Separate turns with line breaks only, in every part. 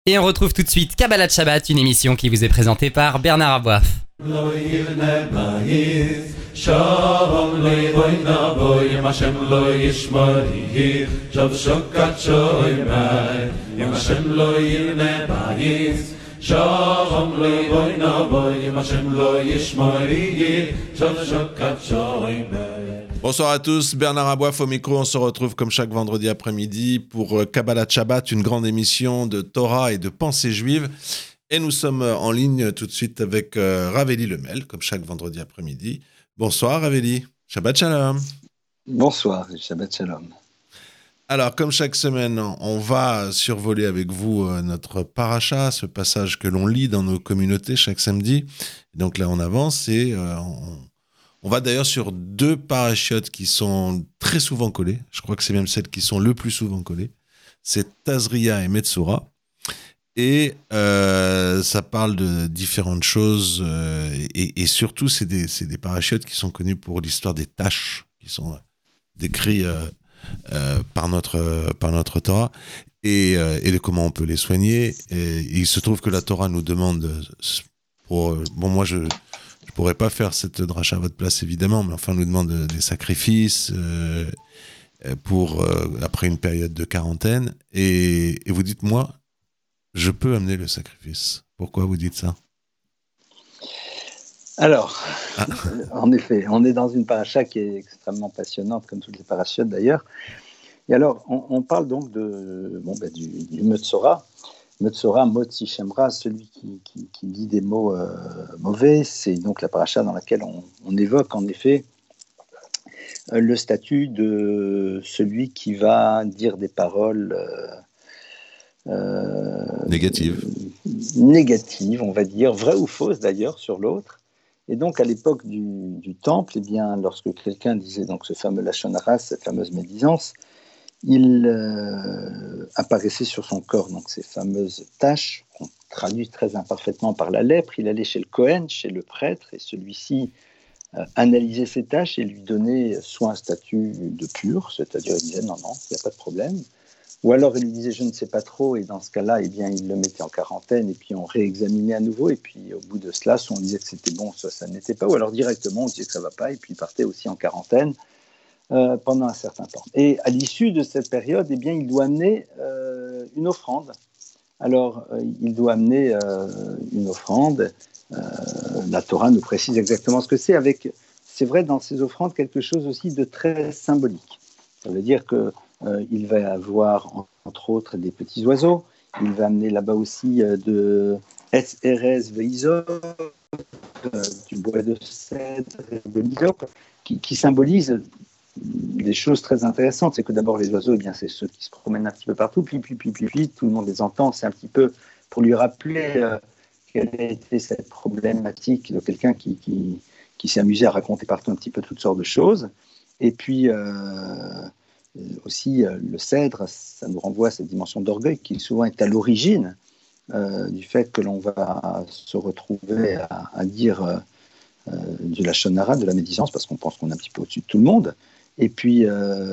Et on retrouve tout de suite Kabbalat Shabbat, une émission qui vous est présentée par Bernard Aboif.
Bonsoir à tous, Bernard Aboif au micro, on se retrouve comme chaque vendredi après-midi pour Kabbalat Shabbat, une grande émission de Torah et de pensée juive. Et nous sommes en ligne tout de suite avec Raveli Lemel, comme chaque vendredi après-midi. Bonsoir Raveli, Shabbat Shalom.
Bonsoir, Shabbat Shalom.
Alors, comme chaque semaine, on va survoler avec vous notre paracha, ce passage que l'on lit dans nos communautés chaque samedi. Donc là, on avance et on va d'ailleurs sur deux parachiotes qui sont très souvent collées. Je crois que c'est même celles qui sont le plus souvent collées. C'est Tazria et Metzora. Et ça parle de différentes choses. Et surtout, c'est des parachiotes qui sont connus pour l'histoire des tâches, qui sont décrits par notre Torah. Et de comment on peut les soigner. Et il se trouve que la Torah nous demande... moi, je pourrais pas faire cette dracha à votre place, évidemment, mais enfin, on nous demande des sacrifices après une période de quarantaine. Et vous dites, moi, je peux amener le sacrifice. Pourquoi vous dites ça ?
Alors, en effet, on est dans une paracha qui est extrêmement passionnante, comme toutes les parachutes d'ailleurs. Et alors, on parle donc du Metzora. Metzora, Motzi Shemra, celui qui dit des mots mauvais, c'est donc la paracha dans laquelle on évoque en effet le statut de celui qui va dire des paroles
négatives,
on va dire, vraies ou fausses d'ailleurs, sur l'autre. Et donc, à l'époque du Temple, eh bien, lorsque quelqu'un disait donc ce fameux Lachon Hara, cette fameuse médisance, il apparaissait sur son corps donc ces fameuses taches qu'on traduit très imparfaitement par la lèpre. Il allait chez le Kohen, chez le prêtre, et celui-ci analysait ces taches et lui donnait soit un statut de pur, c'est-à-dire il disait non, il n'y a pas de problème, ou alors il lui disait je ne sais pas trop, et dans ce cas-là, eh bien, il le mettait en quarantaine, et puis on réexaminait à nouveau, et puis au bout de cela, soit on disait que c'était bon, soit ça n'était pas, ou alors directement on disait que ça ne va pas, et puis il partait aussi en quarantaine pendant un certain temps. Et à l'issue de cette période, eh bien, il doit amener une offrande. Alors, il doit amener une offrande. La Torah nous précise exactement ce que c'est, avec, c'est vrai, dans ces offrandes, quelque chose aussi de très symbolique. Ça veut dire qu'il va avoir, entre autres, des petits oiseaux. Il va amener là-bas aussi de Etz Erez Veizor, du bois de cèdre, de l'hysope, qui symbolise des choses très intéressantes. C'est que d'abord, les oiseaux, eh bien, c'est ceux qui se promènent un petit peu partout, puis, tout le monde les entend. C'est un petit peu pour lui rappeler quelle a été cette problématique de quelqu'un qui s'est amusé à raconter partout un petit peu toutes sortes de choses. Et puis, aussi, le cèdre, ça nous renvoie à cette dimension d'orgueil qui souvent est à l'origine du fait que l'on va se retrouver à dire du Lachon Hara, de la médisance, parce qu'on pense qu'on est un petit peu au-dessus de tout le monde. Et puis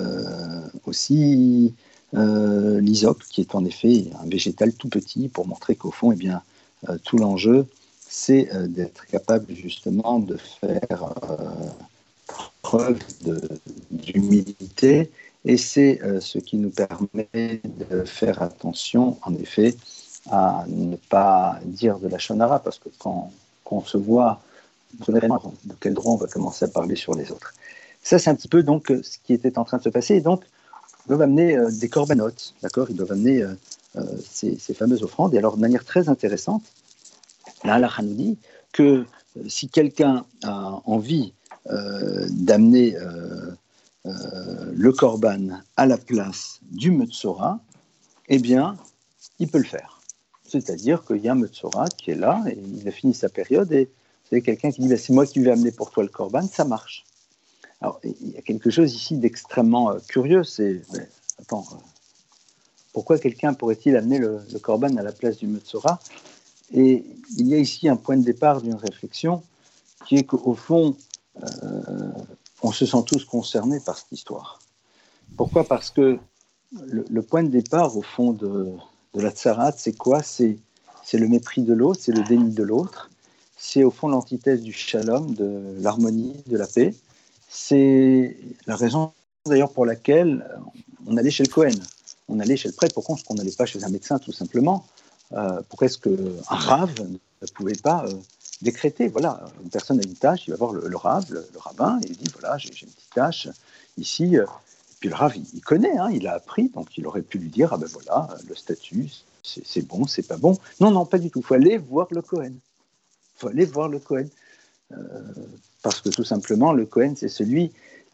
aussi l'hysope, qui est en effet un végétal tout petit, pour montrer qu'au fond, eh bien, tout l'enjeu, c'est d'être capable justement de faire preuve d'humilité, et c'est ce qui nous permet de faire attention, en effet, à ne pas dire de Lachon Hara, parce que quand on se voit, de quel droit on va commencer à parler sur les autres. Ça, c'est un petit peu donc ce qui était en train de se passer. Et donc, ils doivent amener des corbanotes, d'accord ? Ils doivent amener ces fameuses offrandes. Et alors, de manière très intéressante, la halakha nous dit que si quelqu'un a envie d'amener le korban à la place du Metzora, eh bien, il peut le faire. C'est-à-dire qu'il y a un Metzora qui est là, et il a fini sa période, et c'est quelqu'un qui dit c'est moi qui vais amener pour toi le korban, ça marche. Alors, il y a quelque chose ici d'extrêmement curieux, c'est, pourquoi quelqu'un pourrait-il amener le korban à la place du Metzora ? Et il y a ici un point de départ d'une réflexion qui est qu'au fond, on se sent tous concernés par cette histoire. Pourquoi ? Parce que le point de départ, au fond, de de la tsarat, c'est quoi ? C'est le mépris de l'autre, c'est le déni de l'autre. C'est au fond l'antithèse du shalom, de l'harmonie, de la paix. C'est la raison d'ailleurs pour laquelle on allait chez le Kohen. On allait chez le prêtre. Pourquoi est-ce qu'on n'allait pas chez un médecin tout simplement ? Pourquoi est-ce qu'un rave ne pouvait pas décréter ? Voilà, une personne a une tâche, il va voir le rave, le rabbin, et il dit voilà, j'ai une petite tâche ici. Puis le rave, il connaît, il a appris, donc il aurait pu lui dire ah ben voilà, le statut, c'est bon, c'est pas bon. Non, pas du tout. Il faut aller voir le Kohen. Il faut aller voir le Kohen. Parce que tout simplement, le Kohen, c'est celui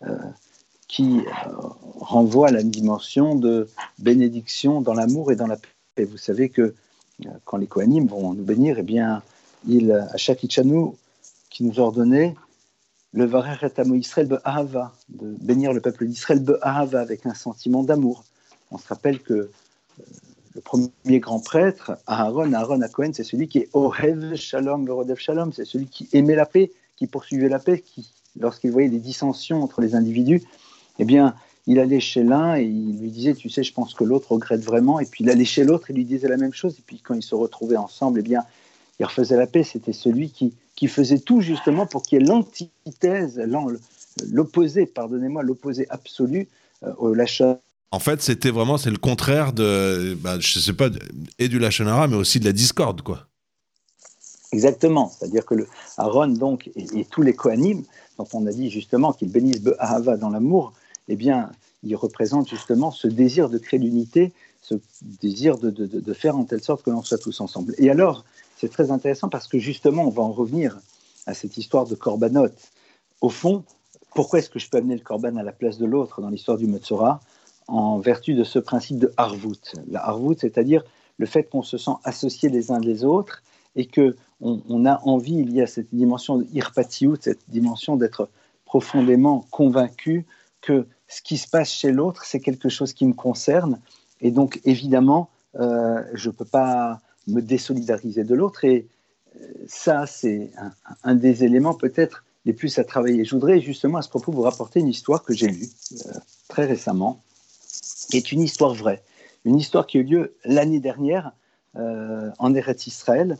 qui renvoie à la dimension de bénédiction dans l'amour et dans la paix. Et vous savez que quand les Kohanim vont nous bénir, eh bien, à chaque Itchanou qui nous ordonnait le Varer et Amo Israël be'ahava, de bénir le peuple d'Israël be'ahava, avec un sentiment d'amour. On se rappelle que le premier grand prêtre, Aaron à Cohen, c'est celui qui est Ohev Shalom ve'Rodev Shalom, c'est celui qui aimait la paix, qui poursuivait la paix, qui, lorsqu'il voyait des dissensions entre les individus, eh bien, il allait chez l'un et il lui disait, tu sais, je pense que l'autre regrette vraiment. Et puis il allait chez l'autre et lui disait la même chose. Et puis quand ils se retrouvaient ensemble, eh bien, il refaisait la paix. C'était celui qui faisait tout justement pour qu'il y ait l'antithèse, l'opposé, l'opposé absolu au lachon.
En fait, c'est le contraire de, je sais pas, et du lachon hara, mais aussi de la discorde, quoi.
Exactement. C'est-à-dire que Aaron, donc, et tous les Kohanim, dont on a dit justement qu'ils bénissent Be'ahava dans l'amour, eh bien, ils représentent justement ce désir de créer l'unité, ce désir de faire en telle sorte que l'on soit tous ensemble. Et alors, c'est très intéressant parce que justement, on va en revenir à cette histoire de korbanot. Au fond, pourquoi est-ce que je peux amener le korban à la place de l'autre dans l'histoire du Metzora ? En vertu de ce principe de harvout. La harvout, c'est-à-dire le fait qu'on se sent associés les uns les autres et qu'on a envie, il y a cette dimension de irpatiout, cette dimension d'être profondément convaincu que ce qui se passe chez l'autre, c'est quelque chose qui me concerne. Et donc, évidemment, je ne peux pas me désolidariser de l'autre. Et ça, c'est un des éléments peut-être les plus à travailler. Je voudrais justement à ce propos vous rapporter une histoire que j'ai lue très récemment, qui est une histoire vraie. Une histoire qui a eu lieu l'année dernière en Eretz Israël,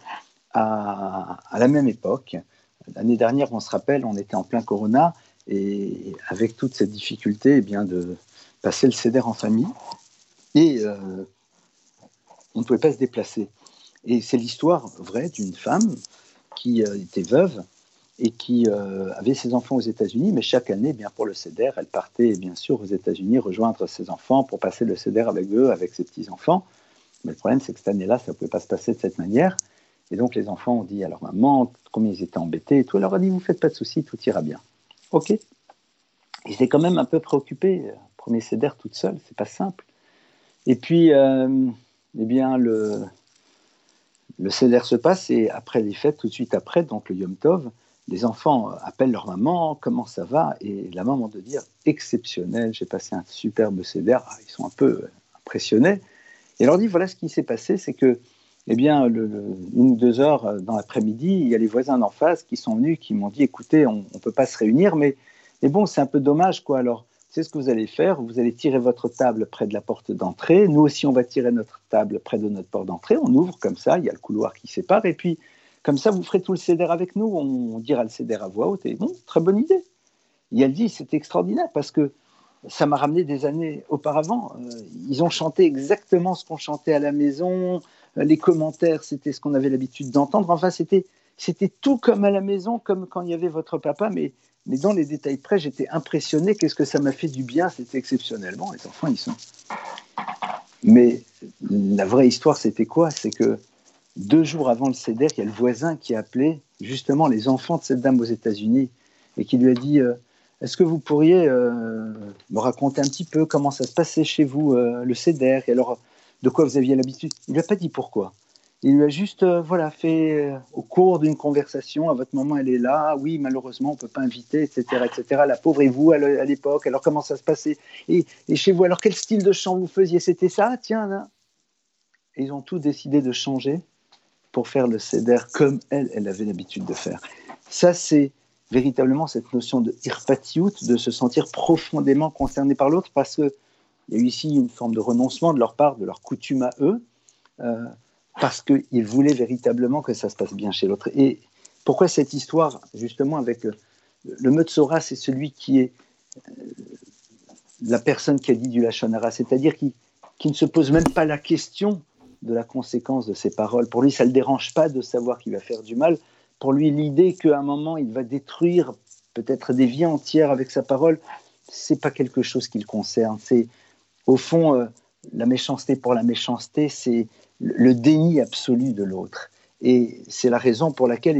à la même époque. L'année dernière, on se rappelle, on était en plein Corona, et avec toute cette difficulté, eh bien, de passer le Seder en famille, et on ne pouvait pas se déplacer. Et c'est l'histoire vraie d'une femme qui était veuve et qui avait ses enfants aux États-Unis, mais chaque année, eh bien, pour le Seder, elle partait bien sûr aux États-Unis rejoindre ses enfants pour passer le Seder avec eux, avec ses petits-enfants. Mais le problème, c'est que cette année-là, ça ne pouvait pas se passer de cette manière. Et donc, les enfants ont dit à leur maman combien ils étaient embêtés et tout. Elle leur a dit, vous ne faites pas de soucis, tout ira bien. OK. Ils étaient quand même un peu préoccupés. Premier Seder toute seule, c'est pas simple. Et puis, eh bien, le Seder se passe et après les fêtes, tout de suite après, donc le Yom Tov, les enfants appellent leur maman, comment ça va ? Et la maman de dire, exceptionnel, j'ai passé un superbe Seder. Ils sont un peu impressionnés. Et elle leur dit, voilà ce qui s'est passé, c'est que, eh bien, 1 ou 2 heures dans l'après-midi, il y a les voisins d'en face qui sont venus, qui m'ont dit, écoutez, on ne peut pas se réunir, mais bon, c'est un peu dommage, quoi. Alors, c'est ce que vous allez faire, vous allez tirer votre table près de la porte d'entrée, nous aussi, on va tirer notre table près de notre porte d'entrée, on ouvre comme ça, il y a le couloir qui sépare, et puis, comme ça, vous ferez tout le Seder avec nous, on dira le Seder à voix haute, et bon, très bonne idée. Et elle dit, c'est extraordinaire, parce que ça m'a ramené des années auparavant. Ils ont chanté exactement ce qu'on chantait à la maison. Les commentaires, c'était ce qu'on avait l'habitude d'entendre. Enfin, c'était tout comme à la maison, comme quand il y avait votre papa. Mais dans les détails près, j'étais impressionné. Qu'est-ce que ça m'a fait du bien. C'était exceptionnel. Bon, les enfants, ils sont... Mais la vraie histoire, c'était quoi ? C'est que 2 jours avant le Seder, il y a le voisin qui a appelé justement les enfants de cette dame aux États-Unis et qui lui a dit... Est-ce que vous pourriez me raconter un petit peu comment ça se passait chez vous, le Seder, et alors de quoi vous aviez l'habitude ? Il ne lui a pas dit pourquoi. Il lui a juste fait au cours d'une conversation, à votre maman elle est là, oui malheureusement on ne peut pas inviter, etc., etc. La pauvre et vous à l'époque, alors comment ça se passait ? Et chez vous, alors quel style de chant vous faisiez ? C'était ça, tiens là. Et ils ont tous décidé de changer pour faire le Seder comme elle avait l'habitude de faire. Ça c'est véritablement cette notion de irpatiout, de se sentir profondément concerné par l'autre, parce qu'il y a eu ici une forme de renoncement de leur part, de leur coutume à eux, parce qu'il voulait véritablement que ça se passe bien chez l'autre. Et pourquoi cette histoire, justement, avec le Metzora, c'est celui qui est la personne qui a dit du Lachon Hara, c'est-à-dire qui ne se pose même pas la question de la conséquence de ses paroles. Pour lui, ça ne le dérange pas de savoir qu'il va faire du mal. Pour lui, l'idée qu'à un moment, il va détruire peut-être des vies entières avec sa parole, ce n'est pas quelque chose qui le concerne. C'est, au fond, la méchanceté pour la méchanceté, c'est le déni absolu de l'autre. Et c'est la raison pour laquelle,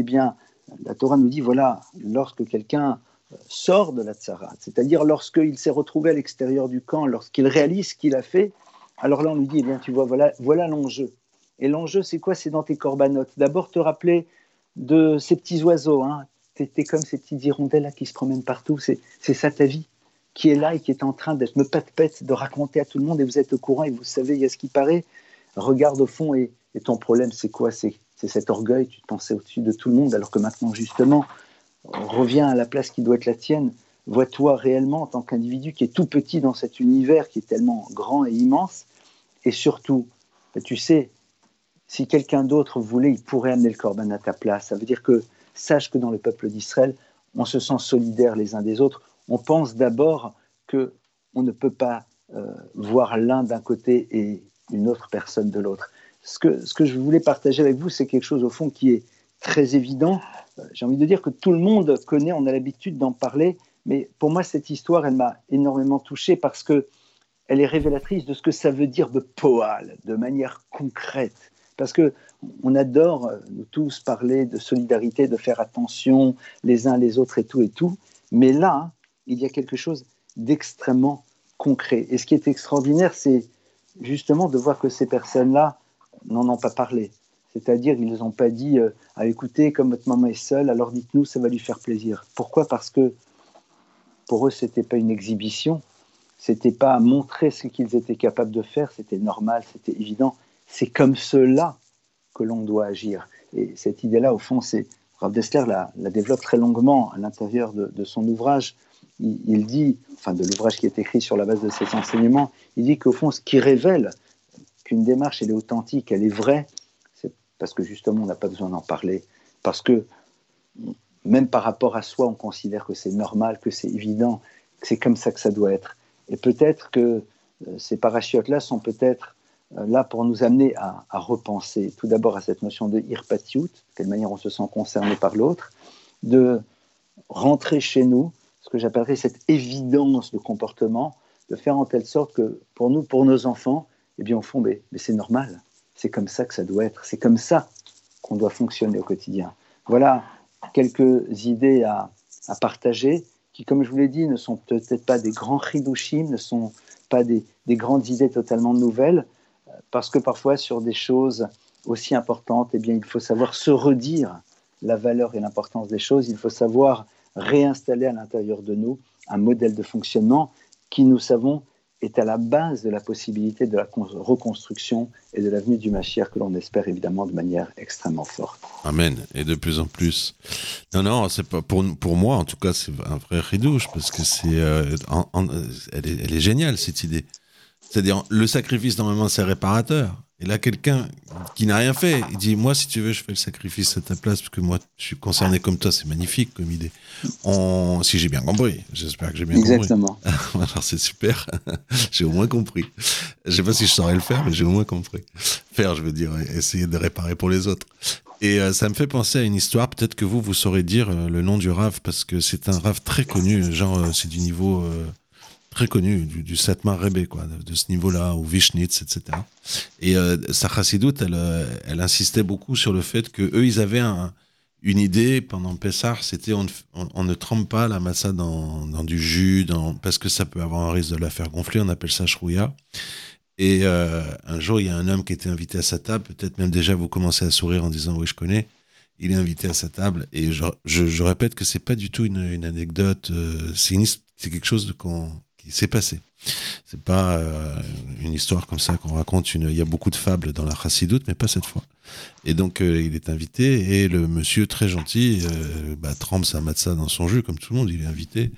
la Torah nous dit, voilà, lorsque quelqu'un sort de la tsarat, c'est-à-dire lorsqu'il s'est retrouvé à l'extérieur du camp, lorsqu'il réalise ce qu'il a fait, alors là, on lui dit, tu vois, voilà l'enjeu. Et l'enjeu, c'est quoi? C'est dans tes corbanotes. D'abord, te rappeler de ces petits oiseaux. T'es comme ces petites hirondelles là, qui se promènent partout. C'est ça ta vie, qui est là et qui est en train d'être me pète de raconter à tout le monde. Et vous êtes au courant et vous savez, il y a ce qui paraît. Regarde au fond et ton problème, c'est quoi? C'est cet orgueil. Tu te pensais au-dessus de tout le monde, alors que maintenant, justement, reviens à la place qui doit être la tienne. Vois-toi réellement en tant qu'individu qui est tout petit dans cet univers qui est tellement grand et immense. Et surtout, tu sais, si quelqu'un d'autre voulait, il pourrait amener le corban à ta place. Ça veut dire que, sache que dans le peuple d'Israël, on se sent solidaires les uns des autres. On pense d'abord qu'on ne peut pas voir l'un d'un côté et une autre personne de l'autre. Ce que je voulais partager avec vous, c'est quelque chose au fond qui est très évident. J'ai envie de dire que tout le monde connaît, on a l'habitude d'en parler, mais pour moi, cette histoire, elle m'a énormément touché parce qu'elle est révélatrice de ce que ça veut dire de poal, de manière concrète. Parce qu'on adore, nous tous, parler de solidarité, de faire attention les uns les autres et tout. Mais là, il y a quelque chose d'extrêmement concret. Et ce qui est extraordinaire, c'est justement de voir que ces personnes-là n'en ont pas parlé. C'est-à-dire, ils n'ont pas dit écoutez, comme votre maman est seule, alors dites-nous, ça va lui faire plaisir. Pourquoi? Parce que pour eux, ce n'était pas une exhibition, ce n'était pas montrer ce qu'ils étaient capables de faire, c'était normal, c'était évident. C'est comme cela que l'on doit agir. Et cette idée-là, au fond, Rav Dessler la développe très longuement à l'intérieur de son ouvrage. Il dit, de l'ouvrage qui est écrit sur la base de ses enseignements, il dit qu'au fond, ce qui révèle qu'une démarche, elle est authentique, elle est vraie, c'est parce que justement, on n'a pas besoin d'en parler. Parce que même par rapport à soi, on considère que c'est normal, que c'est évident, que c'est comme ça que ça doit être. Et peut-être que ces parachiotes-là sont peut-être là pour nous amener à repenser tout d'abord à cette notion de irpatiout, de quelle manière on se sent concerné par l'autre, de rentrer chez nous, ce que j'appellerais cette évidence de comportement, de faire en telle sorte que pour nous, pour nos enfants, au fond, mais c'est normal, c'est comme ça que ça doit être, c'est comme ça qu'on doit fonctionner au quotidien. Voilà quelques idées à partager qui, comme je vous l'ai dit, ne sont peut-être pas des grands chidushim, ne sont pas des grandes idées totalement nouvelles, parce que parfois, sur des choses aussi importantes, il faut savoir se redire la valeur et l'importance des choses, il faut savoir réinstaller à l'intérieur de nous un modèle de fonctionnement qui, nous savons, est à la base de la possibilité de la reconstruction et de l'avenue du Mashiach que l'on espère évidemment de manière extrêmement forte.
Amen. Et de plus en plus. Non, c'est pas pour moi en tout cas, c'est un vrai ridouche parce que elle est géniale cette idée. C'est-à-dire le sacrifice normalement c'est réparateur. Et là quelqu'un qui n'a rien fait, il dit moi si tu veux je fais le sacrifice à ta place parce que moi je suis concerné comme toi, c'est magnifique comme idée. Si j'ai bien compris, j'espère que j'ai bien compris.
Exactement.
Alors c'est super, j'ai au moins compris. Je sais pas si je saurais le faire, mais j'ai au moins compris. Faire, je veux dire, essayer de réparer pour les autres. Et ça me fait penser à une histoire, peut-être que vous saurez dire le nom du Rav, parce que c'est un Rav très connu, genre c'est du niveau très connu, du Satmar Rebbe, quoi, de ce niveau-là, ou Vishnitz, etc. Et sa chassidoute, elle insistait beaucoup sur le fait que eux, ils avaient une idée pendant Pessah, c'était on ne trempe pas la massa dans du jus, parce que ça peut avoir un risque de la faire gonfler, on appelle ça shrouya. Et un jour, il y a un homme qui était invité à sa table, peut-être même déjà vous commencez à sourire en disant oui, je connais. Il est invité à sa table, et je répète que c'est pas du tout une anecdote, c'est quelque chose qui s'est passé. C'est pas une histoire comme ça qu'on raconte. Il y a beaucoup de fables dans la chassidoute, mais pas cette fois. Et donc il est invité et le monsieur très gentil trempe sa matzah dans son jus comme tout le monde. Il est invité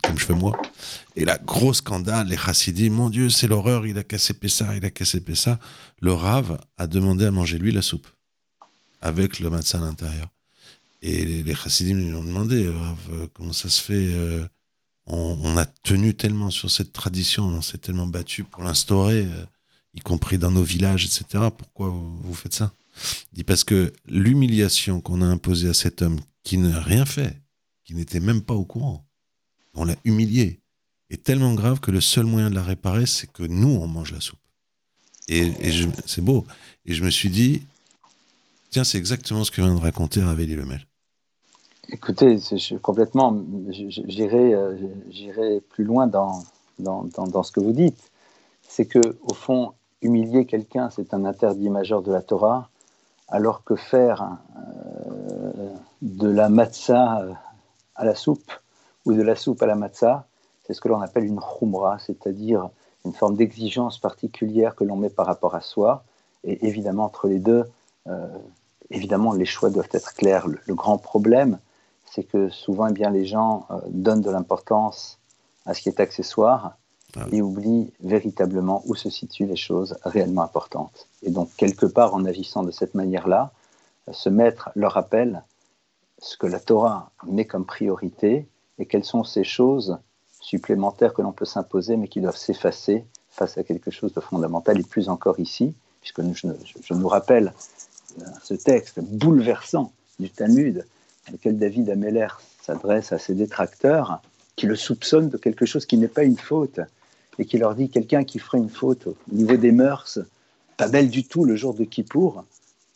comme je fais moi. Et là, gros scandale, les chassidim, mon Dieu, c'est l'horreur, il a cassé Pessah, il a cassé Pessah. Le Rav a demandé à manger lui la soupe, avec le matzah à l'intérieur. Et les chassidim lui ont demandé, Rav, comment ça se fait on a tenu tellement sur cette tradition, on s'est tellement battu pour l'instaurer, y compris dans nos villages, etc. Pourquoi vous faites ça? Il dit parce que l'humiliation qu'on a imposée à cet homme qui n'a rien fait, qui n'était même pas au courant, on l'a humilié, est tellement grave que le seul moyen de la réparer, c'est que nous, on mange la soupe. C'est beau. Et je me suis dit, tiens, c'est exactement ce que vient de raconter Rav Eli Lemel.
Écoutez, complètement, j'irai plus loin dans ce que vous dites. C'est que, au fond, humilier quelqu'un, c'est un interdit majeur de la Torah, alors que faire de la matzah à la soupe ou de la soupe à la matzah, c'est ce que l'on appelle une khumra, c'est-à-dire une forme d'exigence particulière que l'on met par rapport à soi. Et évidemment, entre les deux, évidemment, les choix doivent être clairs. Le grand problème, c'est que souvent, eh bien, les gens donnent de l'importance à ce qui est accessoire et oublient véritablement où se situent les choses réellement importantes. Et donc, quelque part, en agissant de cette manière-là, ce maître leur rappelle ce que la Torah met comme priorité et quelles sont ces choses supplémentaires que l'on peut s'imposer, mais qui doivent s'effacer face à quelque chose de fondamental, et plus encore ici, puisque je nous rappelle ce texte bouleversant du Talmud, dans lequel David Améler s'adresse à ses détracteurs, qui le soupçonnent de quelque chose qui n'est pas une faute, et qui leur dit quelqu'un qui ferait une faute au niveau des mœurs, pas belle du tout le jour de Kippour,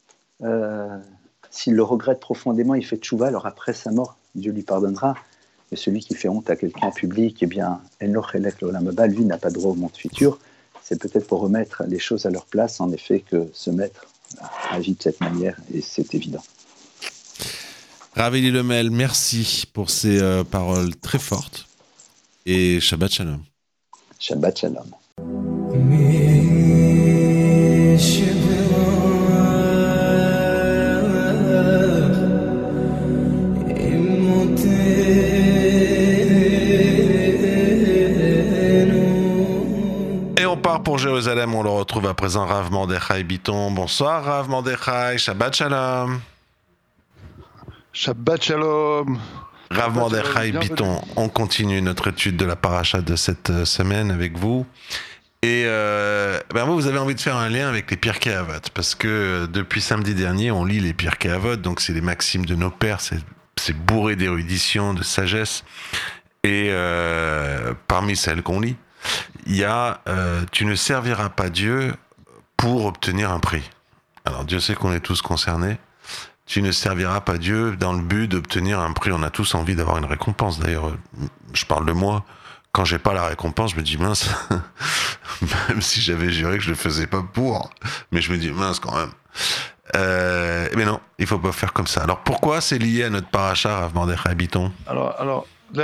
s'il le regrette profondément, il fait tchouva, alors après sa mort, Dieu lui pardonnera. Mais celui qui fait honte à quelqu'un en public, eh bien, En Chelek l'Olam Haba, lui n'a pas droit au monde futur. C'est peut-être pour remettre les choses à leur place, en effet, que ce maître agit de cette manière, et c'est évident.
Rav Eli Lemel, merci pour ces paroles très fortes, et Shabbat Shalom.
Shabbat Shalom.
Pour Jérusalem, on le retrouve à présent Rav Mordechai Bitton. Bonsoir Rav Mordechai, Shabbat Shalom.
Shabbat Shalom.
Rav Mordechai Bitton, on continue notre étude de la paracha de cette semaine avec vous. Et vous avez envie de faire un lien avec les Pirkei Avot, parce que depuis samedi dernier, on lit les Pirkei Avot, donc c'est les maximes de nos pères, c'est bourré d'érudition, de sagesse. Et parmi celles qu'on lit, il y a tu ne serviras pas Dieu pour obtenir un prix. Alors Dieu sait qu'on est tous concernés. Tu ne serviras pas Dieu dans le but d'obtenir un prix. On a tous envie d'avoir une récompense. D'ailleurs, je parle de moi. Quand j'ai pas la récompense, je me dis mince. Même si j'avais juré que je le faisais pas pour, mais je me dis mince quand même. Mais non, il faut pas faire comme ça. Alors pourquoi c'est lié à notre paracha, Rav Mordechai Bitton?
Alors.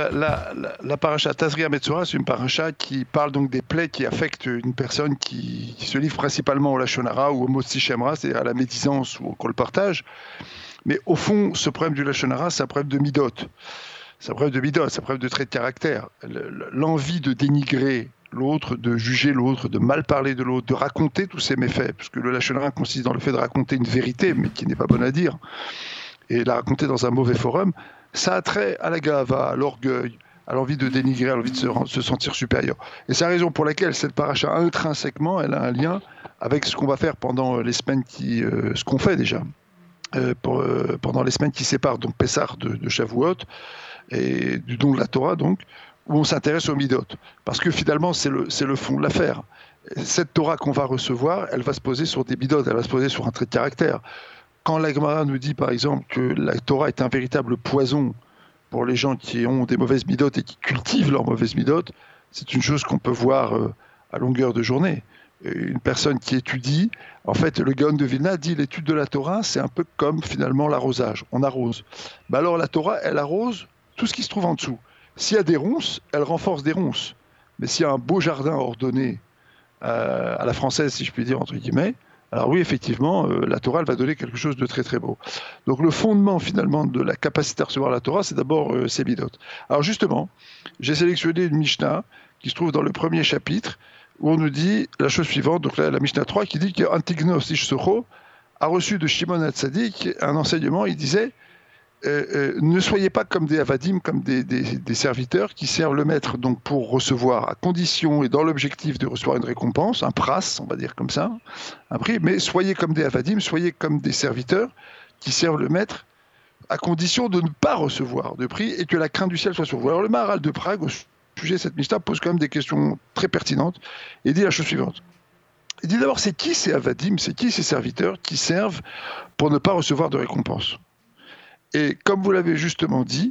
La paracha Tazria Metzora, c'est une paracha qui parle donc des plaies qui affectent une personne qui se livre principalement au Lashon Hara ou au Motzi Shemra, c'est-à-dire à la médisance ou au colportage. Mais au fond, ce problème du Lashon Hara, c'est un problème de midot. C'est un problème de trait de caractère. L'envie de dénigrer l'autre, de juger l'autre, de mal parler de l'autre, de raconter tous ses méfaits, puisque le Lashon Hara consiste dans le fait de raconter une vérité, mais qui n'est pas bonne à dire, et la raconter dans un mauvais forum. Ça a trait à la gava, à l'orgueil, à l'envie de dénigrer, à l'envie de se sentir supérieur. Et c'est la raison pour laquelle cette paracha, intrinsèquement, elle a un lien avec ce qu'on va faire pendant les semaines ce qu'on fait déjà, pendant les semaines qui séparent donc Pessah de Shavuot et du don de la Torah, donc, où on s'intéresse aux midot. Parce que finalement, c'est le fond de l'affaire. Cette Torah qu'on va recevoir, elle va se poser sur des midot, elle va se poser sur un trait de caractère. Quand la Gemara nous dit, par exemple, que la Torah est un véritable poison pour les gens qui ont des mauvaises midotes et qui cultivent leurs mauvaises midotes, c'est une chose qu'on peut voir à longueur de journée. Une personne qui étudie, en fait, le Gaon de Vilna dit l'étude de la Torah, c'est un peu comme finalement l'arrosage. On arrose. Alors la Torah, elle arrose tout ce qui se trouve en dessous. S'il y a des ronces, elle renforce des ronces. Mais s'il y a un beau jardin ordonné à la française, si je puis dire, entre guillemets, Alors oui, effectivement, la Torah, elle va donner quelque chose de très très beau. Donc le fondement finalement de la capacité à recevoir la Torah, c'est d'abord ses midot. Alors justement, j'ai sélectionné une Mishnah qui se trouve dans le premier chapitre, où on nous dit la chose suivante, donc la Mishnah 3, qui dit qu'Antignos Ish Socho a reçu de Shimon HaTzadik un enseignement, il disait ne soyez pas comme des avadim, comme des serviteurs qui servent le maître donc pour recevoir à condition et dans l'objectif de recevoir une récompense, un pras, on va dire comme ça, un prix, mais soyez comme des avadim, soyez comme des serviteurs qui servent le maître à condition de ne pas recevoir de prix et que la crainte du ciel soit sur vous. Alors le Maharal de Prague, au sujet de cette Mishnah, pose quand même des questions très pertinentes et dit la chose suivante. Il dit d'abord, c'est qui ces avadim, c'est qui ces serviteurs qui servent pour ne pas recevoir de récompense? Et comme vous l'avez justement dit,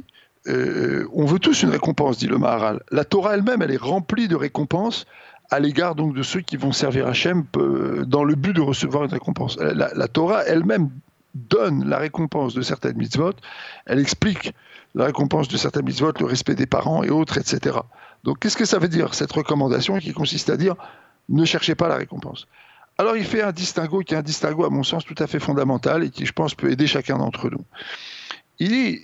on veut tous une récompense, dit le Maharal. La Torah elle-même, elle est remplie de récompenses à l'égard donc de ceux qui vont servir Hachem dans le but de recevoir une récompense. La Torah elle-même donne la récompense de certaines mitzvot, elle explique la récompense de certaines mitzvot, le respect des parents et autres, etc. Donc qu'est-ce que ça veut dire, cette recommandation qui consiste à dire ne cherchez pas la récompense? Alors il fait un distinguo qui est un distinguo à mon sens tout à fait fondamental et qui je pense peut aider chacun d'entre nous. Il dit,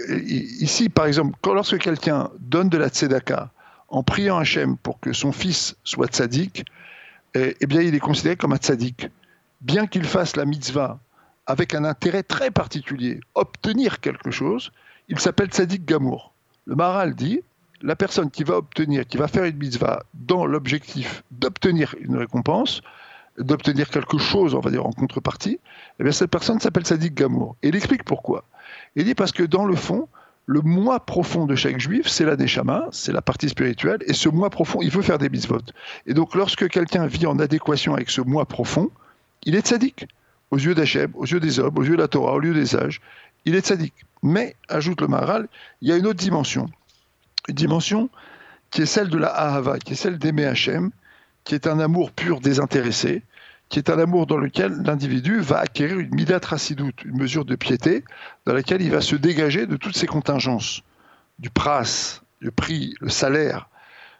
ici par exemple, lorsque quelqu'un donne de la tzedaka en priant Hachem pour que son fils soit tzaddik, eh bien il est considéré comme un tzaddik. Bien qu'il fasse la mitzvah avec un intérêt très particulier, obtenir quelque chose, il s'appelle tzaddik gamour. Le Maharal dit, la personne qui va obtenir, qui va faire une mitzvah dans l'objectif d'obtenir une récompense, d'obtenir quelque chose, on va dire, en contrepartie, eh bien cette personne s'appelle tzaddik gamour. Et il explique pourquoi. Il dit parce que dans le fond, le moi profond de chaque juif, c'est la neshama, c'est la partie spirituelle, et ce moi profond, il veut faire des mitzvot. Et donc lorsque quelqu'un vit en adéquation avec ce moi profond, il est tzaddik. Aux yeux d'Hachem, aux yeux des hommes, aux yeux de la Torah, aux yeux des sages, il est tzaddik. Mais, ajoute le Maharal, il y a une autre dimension. Une dimension qui est celle de la ahava, qui est celle d'aimer Hachem, qui est un amour pur désintéressé, qui est un amour dans lequel l'individu va acquérir une midat rassidout, une mesure de piété, dans laquelle il va se dégager de toutes ces contingences, du pras, le prix, le salaire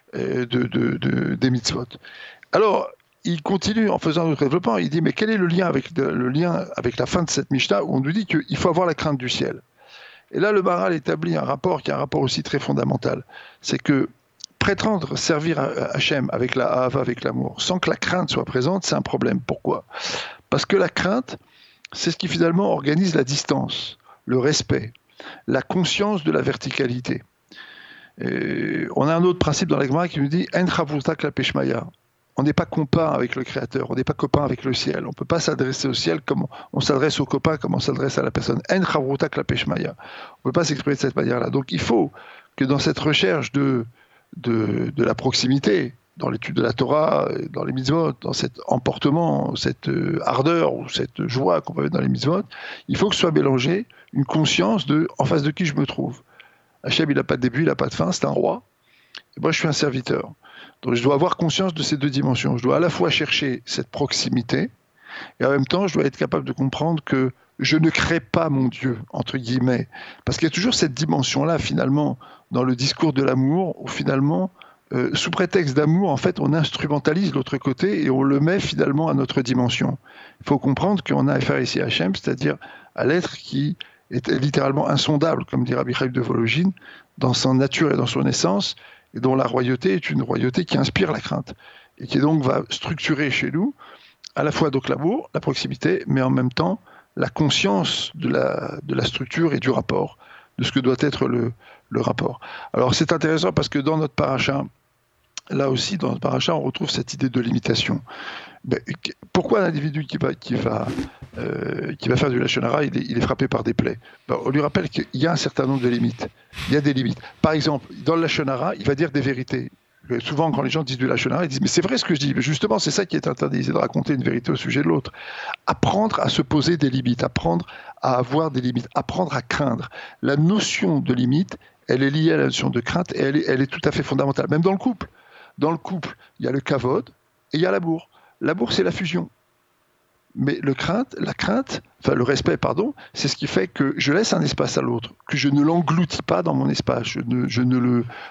des mitzvot. Alors, il continue en faisant notre développement, il dit, mais quel est le lien avec la fin de cette Mishnah, où on nous dit qu'il faut avoir la crainte du ciel? Et là, le Maharal établit un rapport qui est un rapport aussi très fondamental. C'est que prétendre servir Hachem avec la ahava, avec l'amour, sans que la crainte soit présente, c'est un problème. Pourquoi? Parce que la crainte, c'est ce qui finalement organise la distance, le respect, la conscience de la verticalité. Et on a un autre principe dans la Gemara qui nous dit « En chavruta klape shmaya ». On n'est pas copain avec le Créateur, on n'est pas copain avec le ciel. On ne peut pas s'adresser au ciel comme on s'adresse au copain, comme on s'adresse à la personne. En chavruta klape shmaya. On ne peut pas s'exprimer de cette manière-là. Donc il faut que dans cette recherche de la proximité, dans l'étude de la Torah, dans les mitzvot, dans cet emportement, cette ardeur ou cette joie qu'on peut mettre dans les mitzvot, il faut que soit mélangée une conscience de en face de qui je me trouve. Hachem, il n'a pas de début, il n'a pas de fin, c'est un roi. Et moi, je suis un serviteur. Donc je dois avoir conscience de ces deux dimensions. Je dois à la fois chercher cette proximité, et en même temps, je dois être capable de comprendre que je ne crée pas mon Dieu, entre guillemets. Parce qu'il y a toujours cette dimension-là, finalement, dans le discours de l'amour, où finalement, sous prétexte d'amour, en fait, on instrumentalise l'autre côté et on le met finalement à notre dimension. Il faut comprendre qu'on a affaire ici à Hachem, c'est-à-dire à l'être qui est littéralement insondable, comme dit Rabbi Chaim de Volojine, dans son nature et dans son essence, et dont la royauté est une royauté qui inspire la crainte, et qui donc va structurer chez nous à la fois donc l'amour, la proximité, mais en même temps la conscience de la structure et du rapport, de ce que doit être le rapport. Alors c'est intéressant parce que dans notre paracha, là aussi dans notre paracha, on retrouve cette idée de limitation. Mais pourquoi un individu qui va faire du lashon hara, il est frappé par des plaies? On lui rappelle qu'il y a un certain nombre de limites. Il y a des limites. Par exemple, dans le lashon hara, il va dire des vérités. Souvent, quand les gens disent du lashon hara, ils disent « mais c'est vrai ce que je dis ». Mais justement, c'est ça qui est interdit, c'est de raconter une vérité au sujet de l'autre. Apprendre à se poser des limites, apprendre à avoir des limites, apprendre à craindre. La notion de limite, elle est liée à la notion de crainte et elle est tout à fait fondamentale. Même dans le couple. Dans le couple, il y a le kavod et il y a l'amour. L'amour, c'est la fusion. Mais le respect, pardon, c'est ce qui fait que je laisse un espace à l'autre, que je ne l'engloutis pas dans mon espace, je ne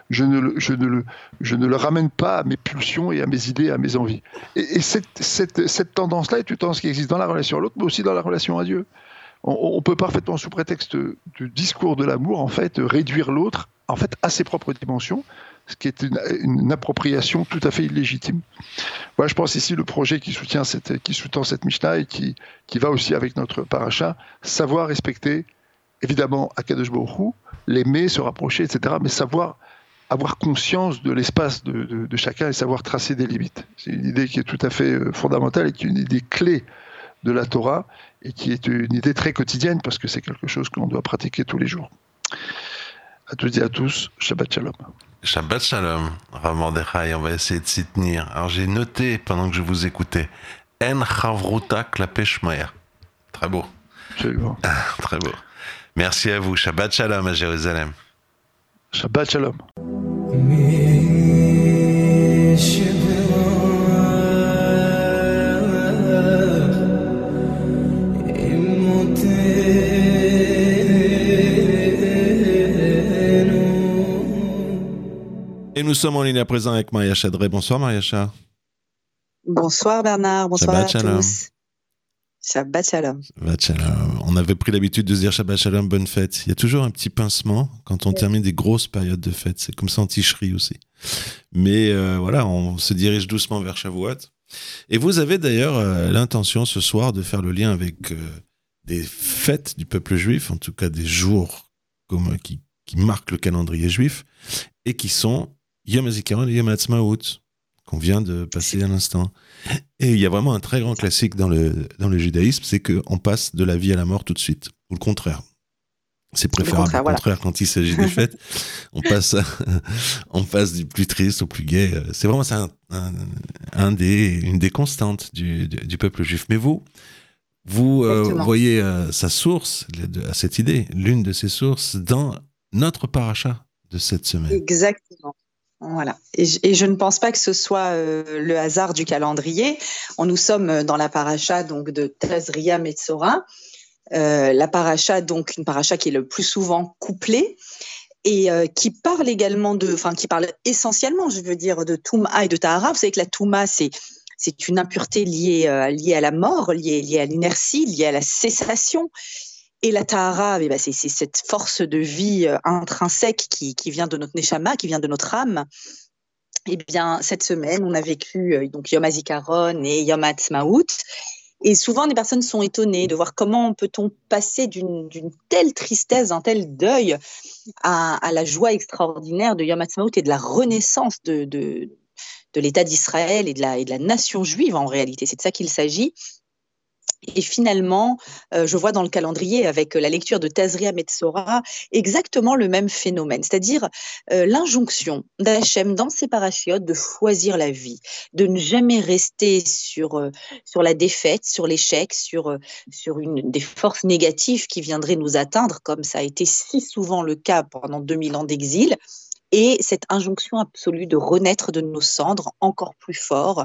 le ramène pas à mes pulsions et à mes idées, à mes envies. Et cette tendance-là est une tendance qui existe dans la relation à l'autre, mais aussi dans la relation à Dieu. On peut parfaitement, sous prétexte du discours de l'amour, en fait, réduire l'autre, en fait, à ses propres dimensions, ce qui est une appropriation tout à fait illégitime. Voilà, je pense ici le projet qui sous-tend cette Mishnah et qui va aussi avec notre paracha, savoir respecter, évidemment, Akadosh Baruch Hu, l'aimer, se rapprocher, etc., mais savoir avoir conscience de l'espace de chacun et savoir tracer des limites. C'est une idée qui est tout à fait fondamentale et qui est une idée clé de la Torah et qui est une idée très quotidienne parce que c'est quelque chose que l'on doit pratiquer tous les jours. À toutes et à tous, Shabbat Shalom.
Shabbat Shalom, Rav Mordechai, on va essayer de s'y tenir. Alors j'ai noté pendant que je vous écoutais, En Chavruta Klape Shmaya. Très beau.
Absolument.
Très beau. Merci à vous. Shabbat Shalom à Jérusalem.
Shabbat Shalom.
Et nous sommes en ligne à présent avec Maria Chadré. Bonsoir Mariacha.
Bonsoir Bernard, bonsoir
Shabbat
à
Shalom.
tous. Shabbat Shalom.
Shabbat Shalom. On avait pris l'habitude de se dire Shabbat Shalom, bonne fête. Il y a toujours un petit pincement quand on termine des grosses périodes de fête. C'est comme ça en ticherie aussi. Mais voilà, on se dirige doucement vers Shavuot. Et vous avez d'ailleurs l'intention ce soir de faire le lien avec des fêtes du peuple juif, en tout cas des jours qui marquent le calendrier juif et qui sont Yom HaZikaron et Yom HaAtzmaut, qu'on vient de passer à l'instant. Et il y a vraiment un très grand classique dans le judaïsme, c'est qu'on passe de la vie à la mort tout de suite, ou le contraire. C'est préférable, au contraire, quand il s'agit des fêtes, on passe du plus triste au plus gai. C'est vraiment ça, une des constantes du peuple juif. Mais vous voyez sa source à cette idée, l'une de ses sources, dans notre paracha de cette semaine.
Exactement. Voilà. Et je ne pense pas que ce soit le hasard du calendrier. Nous sommes dans la paracha donc de Tazria Metzora. La paracha, donc une paracha qui est le plus souvent couplée et qui parle également qui parle essentiellement, je veux dire, de Touma et de Tahara. Vous savez que la Touma, c'est une impureté liée à la mort, liée à l'inertie, liée à la cessation. Et la Tahara, c'est cette force de vie intrinsèque qui vient de notre Neshama, qui vient de notre âme. Eh bien, cette semaine, on a vécu donc Yom HaZikaron et Yom HaAtzmaut. Et souvent, les personnes sont étonnées de voir comment peut-on passer d'une telle tristesse, d'un tel deuil à la joie extraordinaire de Yom HaAtzmaut et de la renaissance de l'État d'Israël et de la nation juive en réalité. C'est de ça qu'il s'agit. Et finalement, je vois dans le calendrier, avec la lecture de Tazria Metzora, exactement le même phénomène, c'est-à-dire l'injonction d'Hachem dans ses parachiotes de choisir la vie, de ne jamais rester sur la défaite, sur l'échec, sur des forces négatives qui viendraient nous atteindre, comme ça a été si souvent le cas pendant 2000 ans d'exil. Et cette injonction absolue de renaître de nos cendres encore plus fort,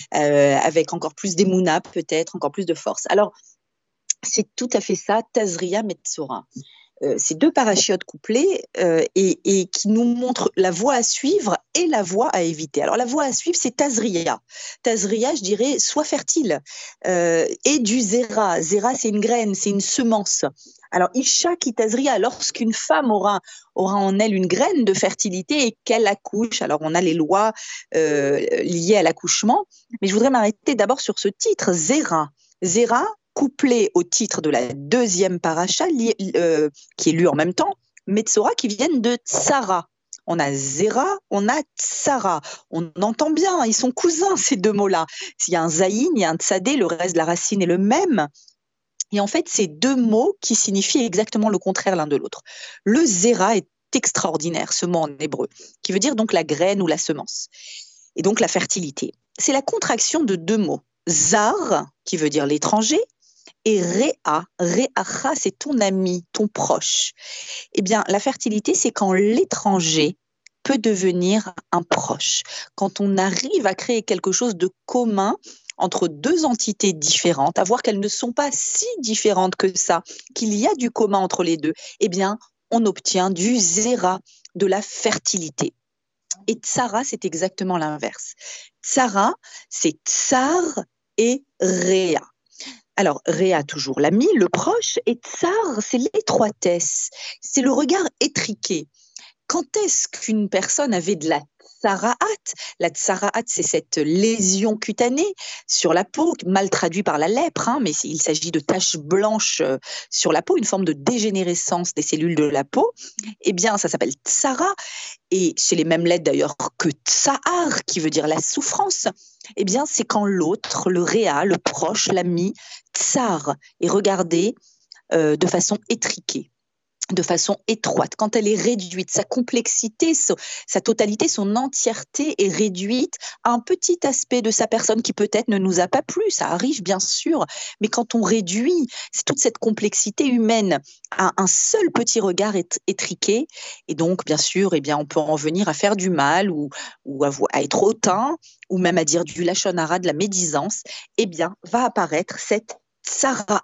avec encore plus d'émouna peut-être, encore plus de force. Alors, c'est tout à fait ça, Tazria Metzora. Ces deux parachiotes couplés et qui nous montrent la voie à suivre et la voie à éviter. Alors, la voie à suivre, c'est Tazria. Tazria, je dirais, sois fertile. Et du Zera. Zera, c'est une graine, c'est une semence. Alors, Isha qui Tazria, lorsqu'une femme aura en elle une graine de fertilité et qu'elle accouche, alors on a les lois liées à l'accouchement, mais je voudrais m'arrêter d'abord sur ce titre, Zera. Zera, couplé au titre de la deuxième paracha, qui est lu en même temps, Metzora, qui viennent de Tsara. On a Zera, on a Tsara. On entend bien, ils sont cousins ces deux mots-là. Il y a un Zayin, il y a un Tsadé, le reste de la racine est le même. Et en fait, c'est deux mots qui signifient exactement le contraire l'un de l'autre. Le Zera est extraordinaire, ce mot en hébreu, qui veut dire donc la graine ou la semence. Et donc la fertilité. C'est la contraction de deux mots. Zar, qui veut dire l'étranger, et Réa. Réacha, c'est ton ami, ton proche. Eh bien, la fertilité, c'est quand l'étranger peut devenir un proche. Quand on arrive à créer quelque chose de commun entre deux entités différentes, à voir qu'elles ne sont pas si différentes que ça, qu'il y a du commun entre les deux, eh bien, on obtient du zéra, de la fertilité. Et tsara, c'est exactement l'inverse. Tsara, c'est tsar et réa. Alors, réa, toujours l'ami, le proche, et tsar, c'est l'étroitesse, c'est le regard étriqué. Quand est-ce qu'une personne avait de la tsaraat? La tsaraat, c'est cette lésion cutanée sur la peau, mal traduit par la lèpre, mais il s'agit de taches blanches sur la peau, une forme de dégénérescence des cellules de la peau. Eh bien, ça s'appelle tsara, et chez les mêmes lettres d'ailleurs que tsahar, qui veut dire la souffrance. Eh bien, c'est quand l'autre, le réa, le proche, l'ami, tsar, est regardé de façon étriquée, de façon étroite, quand elle est réduite, sa complexité, sa totalité, son entièreté est réduite à un petit aspect de sa personne qui peut-être ne nous a pas plu, ça arrive bien sûr, mais quand on réduit toute cette complexité humaine à un seul petit regard étriqué, et donc bien sûr, eh bien, on peut en venir à faire du mal ou à être hautain, ou même à dire du lachon hara, de la médisance, eh bien, va apparaître cette tsaraat,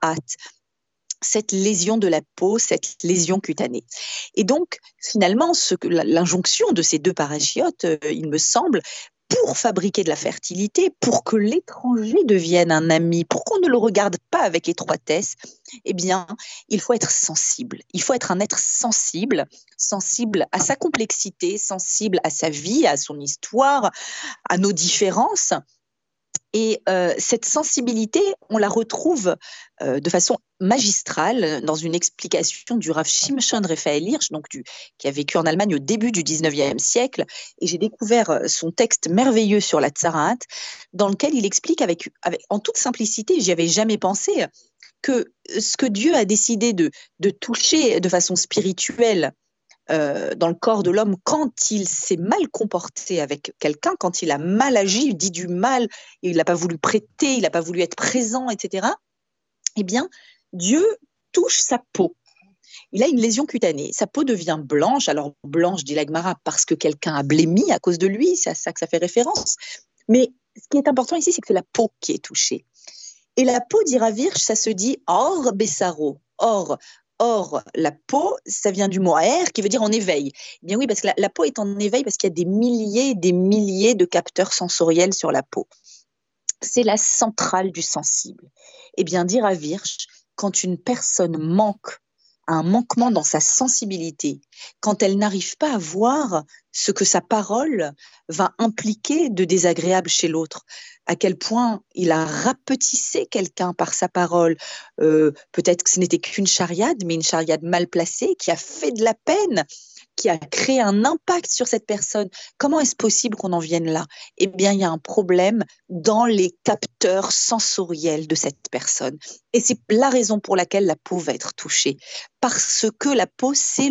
cette lésion de la peau, cette lésion cutanée. Et donc, finalement, l'injonction de ces deux parachiotes, il me semble, pour fabriquer de la fertilité, pour que l'étranger devienne un ami, pour qu'on ne le regarde pas avec étroitesse, eh bien, il faut être sensible. Il faut être un être sensible, sensible à sa complexité, sensible à sa vie, à son histoire, à nos différences. Et cette sensibilité, on la retrouve de façon magistrale dans une explication du Rav Shimshon Raphaël Hirsch, qui a vécu en Allemagne au début du 19e siècle. Et j'ai découvert son texte merveilleux sur la tsaraat, dans lequel il explique en toute simplicité, j'y avais jamais pensé, que ce que Dieu a décidé de toucher de façon spirituelle dans le corps de l'homme quand il s'est mal comporté avec quelqu'un, quand il a mal agi, il dit du mal, il n'a pas voulu prêter, il n'a pas voulu être présent, etc. Eh bien, Dieu touche sa peau. Il a une lésion cutanée. Sa peau devient blanche. Alors, blanche, dit la Gemara, parce que quelqu'un a blémi à cause de lui, c'est à ça que ça fait référence. Mais ce qui est important ici, c'est que c'est la peau qui est touchée. Et la peau, dit Rav Hirsch, ça se dit or bessaro, Or, la peau, ça vient du mot aer, qui veut dire en éveil. Eh bien oui, parce que la peau est en éveil parce qu'il y a des milliers et des milliers de capteurs sensoriels sur la peau. C'est la centrale du sensible. Eh bien, dire à Hirsch, quand une personne manque, a un manquement dans sa sensibilité, quand elle n'arrive pas à voir ce que sa parole va impliquer de désagréable chez l'autre, à quel point il a rapetissé quelqu'un par sa parole, peut-être que ce n'était qu'une chariade, mais une chariade mal placée, qui a fait de la peine, qui a créé un impact sur cette personne. Comment est-ce possible qu'on en vienne là? Eh bien, il y a un problème dans les capteurs sensoriels de cette personne. Et c'est la raison pour laquelle la peau va être touchée. Parce que la peau, c'est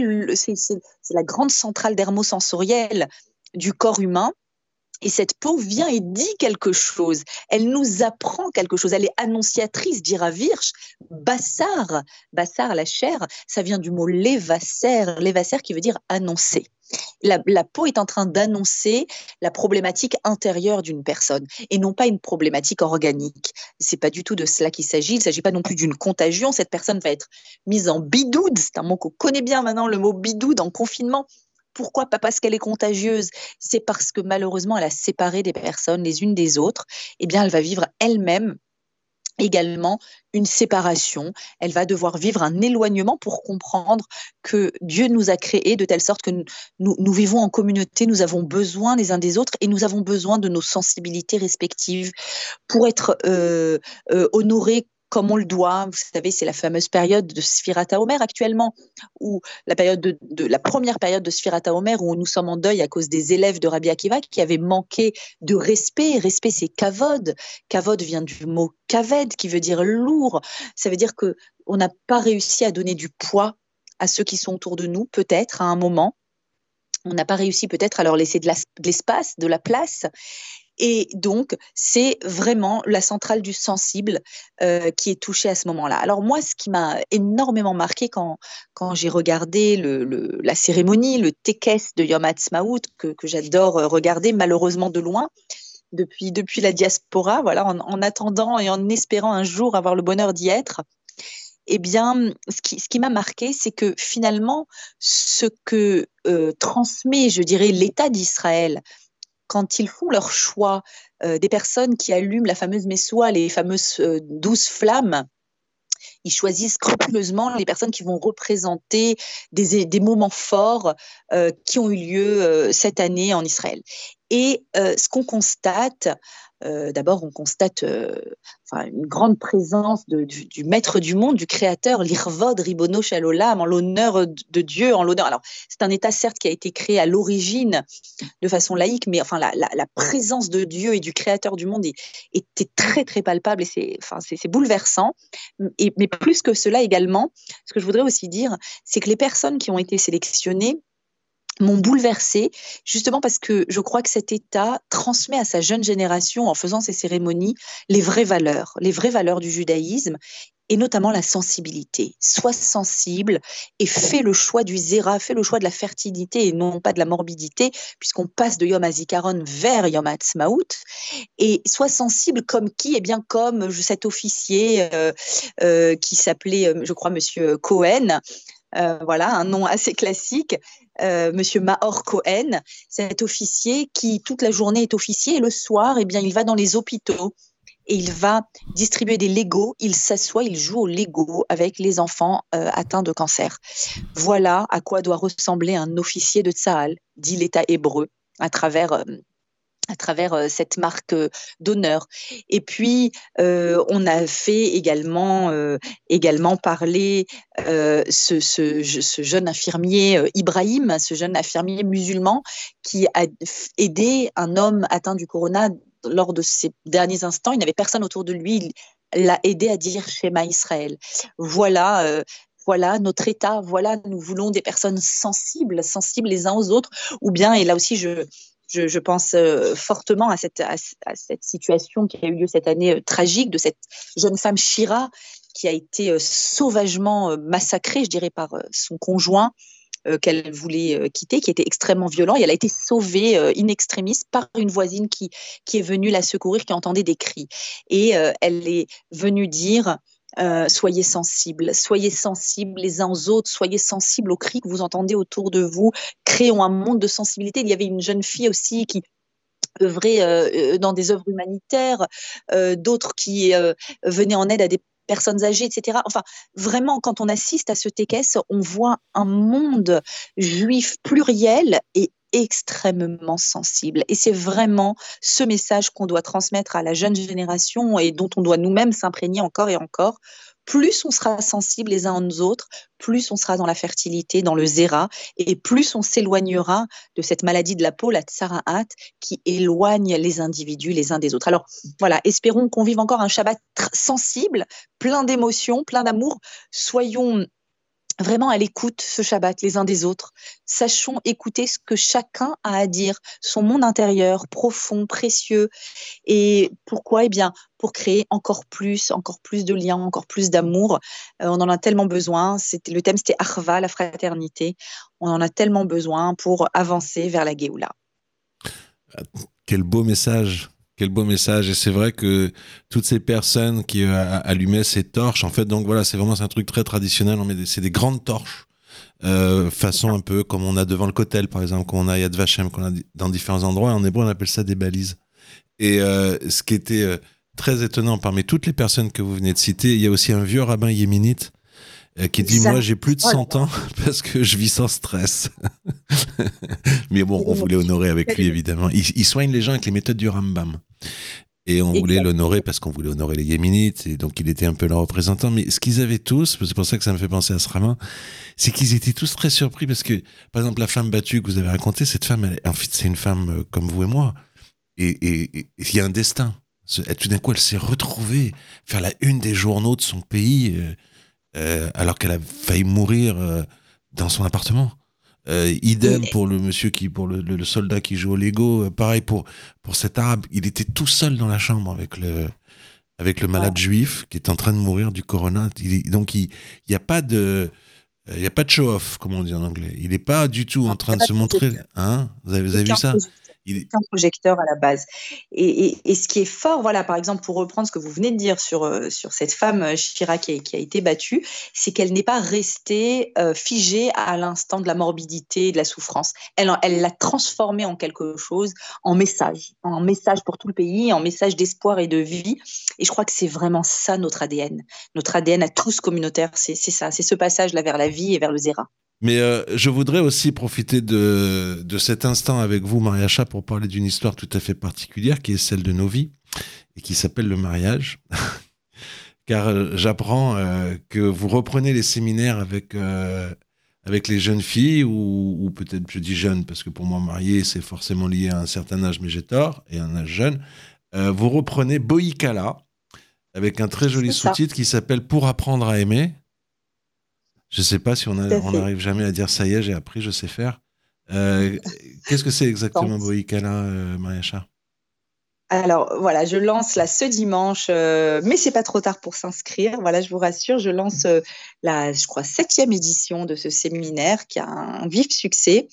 la grande centrale dermosensorielle du corps humain. Et cette peau vient et dit quelque chose. Elle nous apprend quelque chose. Elle est annonciatrice, dira Hirsch. Bassar, la chair, ça vient du mot lévasser qui veut dire annoncer. La peau est en train d'annoncer la problématique intérieure d'une personne et non pas une problématique organique. C'est pas du tout de cela qu'il s'agit. Il ne s'agit pas non plus d'une contagion. Cette personne va être mise en bidoude. C'est un mot qu'on connaît bien maintenant, le mot bidoude en confinement. Pourquoi? Pas parce qu'elle est contagieuse, c'est parce que malheureusement elle a séparé des personnes les unes des autres. Eh bien, elle va vivre elle-même également une séparation. Elle va devoir vivre un éloignement pour comprendre que Dieu nous a créés de telle sorte que nous vivons en communauté, nous avons besoin les uns des autres et nous avons besoin de nos sensibilités respectives pour être honorés comme on le doit. Vous savez, c'est la fameuse période de Sfirat HaOmer actuellement, ou la première période de Sfirat HaOmer où nous sommes en deuil à cause des élèves de Rabbi Akiva qui avaient manqué de respect. Respect, c'est kavod. Kavod vient du mot kaved, qui veut dire lourd. Ça veut dire que on n'a pas réussi à donner du poids à ceux qui sont autour de nous, peut-être à un moment. On n'a pas réussi peut-être à leur laisser de l'espace, de la place. Et donc, c'est vraiment la centrale du sensible qui est touchée à ce moment-là. Alors moi, ce qui m'a énormément marqué quand j'ai regardé la cérémonie, le tekes de Yom Ha'atzmaut, que j'adore regarder malheureusement de loin, depuis la diaspora, voilà, en attendant et en espérant un jour avoir le bonheur d'y être. Eh bien, ce qui m'a marqué, c'est que finalement, ce que transmet, je dirais, l'État d'Israël, quand ils font leur choix, des personnes qui allument la fameuse Messoua, les fameuses 12 flammes, ils choisissent scrupuleusement les personnes qui vont représenter des moments forts qui ont eu lieu cette année en Israël. Et ce qu'on constate, d'abord, on constate une grande présence du maître du monde, du créateur, l'Irvod Ribono Shel Olam, en l'honneur de Dieu, en l'honneur. Alors, c'est un État certes qui a été créé à l'origine de façon laïque, mais enfin la présence de Dieu et du créateur du monde était très très palpable et c'est bouleversant. Mais plus que cela également, ce que je voudrais aussi dire, c'est que les personnes qui ont été sélectionnées m'ont bouleversée, justement parce que je crois que cet État transmet à sa jeune génération, en faisant ces cérémonies, les vraies valeurs du judaïsme, et notamment la sensibilité. Sois sensible et fais le choix du zéra, fais le choix de la fertilité et non pas de la morbidité, puisqu'on passe de Yom HaZikaron vers Yom HaAtzmaut. Et sois sensible comme qui? Eh bien, comme cet officier qui s'appelait, je crois, Monsieur Cohen. Voilà, un nom assez classique, Monsieur Maor Cohen, cet officier qui toute la journée est officier et le soir, eh bien, il va dans les hôpitaux et il va distribuer des Legos, il s'assoit, il joue au Lego avec les enfants atteints de cancer. Voilà à quoi doit ressembler un officier de Tsahal, dit l'État hébreu, à travers cette marque d'honneur. Et puis, on a fait également parler ce jeune infirmier Ibrahim, ce jeune infirmier musulman qui a aidé un homme atteint du corona lors de ses derniers instants. Il n'avait personne autour de lui. Il l'a aidé à dire Shema Israël. Voilà notre État, voilà, nous voulons des personnes sensibles les uns aux autres, ou bien, et là aussi je pense fortement à cette situation qui a eu lieu cette année tragique de cette jeune femme Shira qui a été sauvagement massacrée, je dirais, par son conjoint qu'elle voulait quitter, qui était extrêmement violent. Et elle a été sauvée in extremis par une voisine qui est venue la secourir, qui entendait des cris. Et elle est venue dire... soyez sensibles les uns aux autres, soyez sensibles aux cris que vous entendez autour de vous, créons un monde de sensibilité. Il y avait une jeune fille aussi qui œuvrait dans des œuvres humanitaires, d'autres qui venaient en aide à des personnes âgées, etc. Enfin, vraiment, quand on assiste à ce tékès, on voit un monde juif pluriel et extrêmement sensible. Et c'est vraiment ce message qu'on doit transmettre à la jeune génération et dont on doit nous-mêmes s'imprégner encore et encore. Plus on sera sensible les uns aux autres, plus on sera dans la fertilité, dans le zéra, et plus on s'éloignera de cette maladie de la peau, la tsaraat, qui éloigne les individus les uns des autres. Alors voilà, espérons qu'on vive encore un Shabbat sensible, plein d'émotions, plein d'amour. Soyons vraiment à l'écoute ce Shabbat les uns des autres. Sachons écouter ce que chacun a à dire, son monde intérieur, profond, précieux. Et pourquoi? Eh bien, pour créer encore plus de liens, encore plus d'amour. On en a tellement besoin. Le thème, c'était Achva, la fraternité. On en a tellement besoin pour avancer vers la Géoula.
Quel beau message! Quel beau message. Et c'est vrai que toutes ces personnes qui allumaient ces torches, en fait, donc voilà, c'est un truc très traditionnel. C'est des grandes torches, façon un peu comme on a devant le Kotel, par exemple, comme on a à Yad Vashem, qu'on a dans différents endroits. En hébreu, on appelle ça des balises. Et ce qui était très étonnant, parmi toutes les personnes que vous venez de citer, il y a aussi un vieux rabbin yéménite qui dit, moi j'ai plus de 100 ans parce que je vis sans stress. Mais bon, on voulait honorer avec lui, évidemment. Il soigne les gens avec les méthodes du Rambam. Et on voulait l'honorer parce qu'on voulait honorer les Yéménites, et donc il était un peu leur représentant. Mais ce qu'ils avaient tous, c'est pour ça que ça me fait penser à ce rabbin, c'est qu'ils étaient tous très surpris parce que, par exemple, la femme battue que vous avez racontée, cette femme, en fait, c'est une femme comme vous et moi. Et il y a un destin. Tout d'un coup, elle s'est retrouvée faire la une des journaux de son pays, alors qu'elle a failli mourir dans son appartement. Idem pour le monsieur pour le soldat qui joue au Lego. Pareil pour cet arabe. Il était tout seul dans la chambre avec le malade juif qui est en train de mourir du corona. Donc il y a pas de show-off, comme on dit en anglais. Il n'est pas du tout en train de se montrer. Hein, vous avez vu ça?
un projecteur à la base. Et ce qui est fort, voilà, par exemple, pour reprendre ce que vous venez de dire sur cette femme Shira qui a été battue, c'est qu'elle n'est pas restée figée à l'instant de la morbidité et de la souffrance. Elle l'a transformée en quelque chose, en message pour tout le pays, en message d'espoir et de vie. Et je crois que c'est vraiment ça notre ADN. Notre ADN à tous communautaire, c'est ça, c'est ce passage-là vers la vie et vers le Zéra.
Mais je voudrais aussi profiter de cet instant avec vous, Mariacha, pour parler d'une histoire tout à fait particulière qui est celle de nos vies et qui s'appelle le mariage. Car j'apprends que vous reprenez les séminaires avec les jeunes filles, ou peut-être je dis jeunes, parce que pour moi, marié, c'est forcément lié à un certain âge, mais j'ai tort, et un âge jeune. Vous reprenez Boïkala avec un très joli sous-titre qui s'appelle « Pour apprendre à aimer ». Je ne sais pas si on n'arrive jamais à dire « ça y est, j'ai appris, je sais faire ». Qu'est-ce que c'est exactement Boïkala, Mariacha ?
Alors voilà, je lance là ce dimanche, mais c'est pas trop tard pour s'inscrire. Voilà, je vous rassure, je lance je crois, 7e édition de ce séminaire qui a un vif succès.